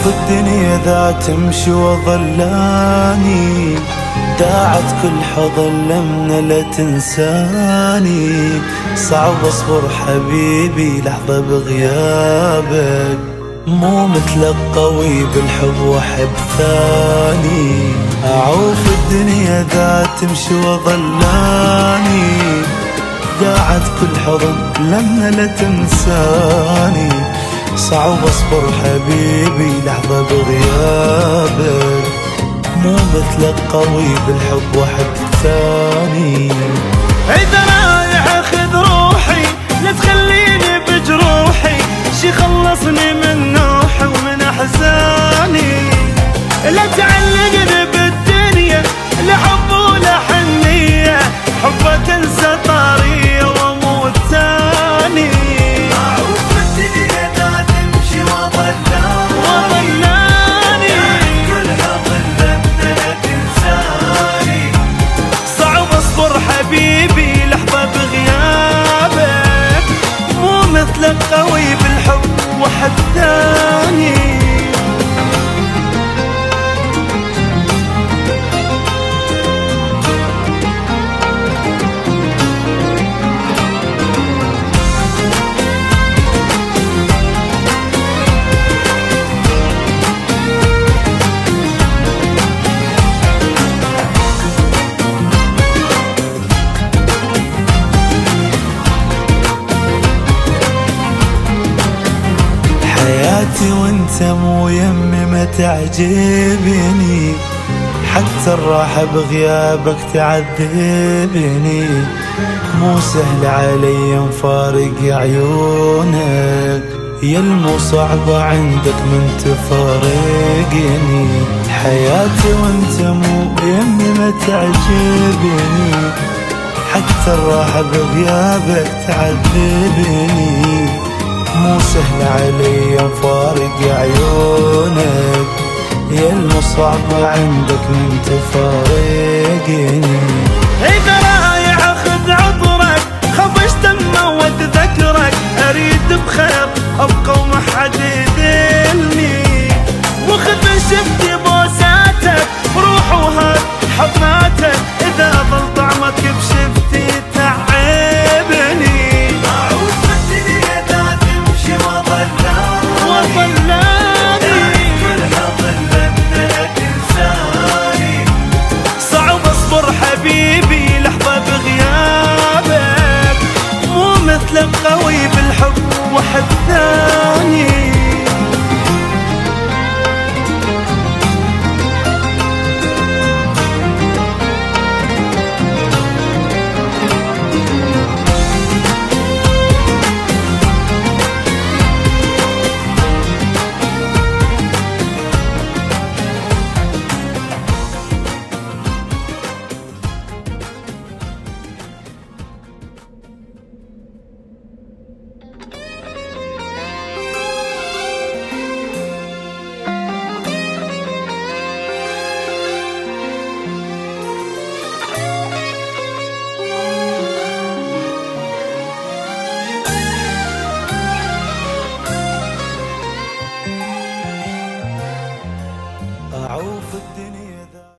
الدنيا ذا تمشي وظلاني، داعت كل حضن لمنا لا تنساني. صعب اصبر حبيبي لحظة بغيابك، مو مثلك قوي بالحب وحب ثاني. اعوف الدنيا ذا تمشي وظلاني، داعت كل حضن لمنا لا تنساني. صعب اصبر حبيبي لحظة بغيابك، مو مثلك قوي بالحب وحب ثاني. إذا رايح خذ روحي لا تخليني بجروحي، شي خلصني من نوحي ومن أحزاني. لا تعلقني بالدنيا لا حب ولا حنية، حبك انسى طارية واموت ثاني. أعوف الدنيا ذا تمشي وظلاني، كل حضن لمنا لا تنساني. صعب اصبر حبيبي لحظة بغيابك، مو مثلك قوي بالحب وحد ثاني. حياتي وانت مو يمي ما تعجبني، حتى الراحة بغيابك تعذبني. مو سهل علي مفارق عيونك، يا المو صعبة عندك من تفارقني. حياتي وانت مو يمي ما تعجبني، حتى الراحة بغيابك تعذبني. مو سهل علي مفارق عيونك، يا المصعب عندك من تفارقني. إذا رايح أخذ عطرك خفش تموت ذكرك، أريد بخير أبقى وما حد يذلني. وخذ شفتي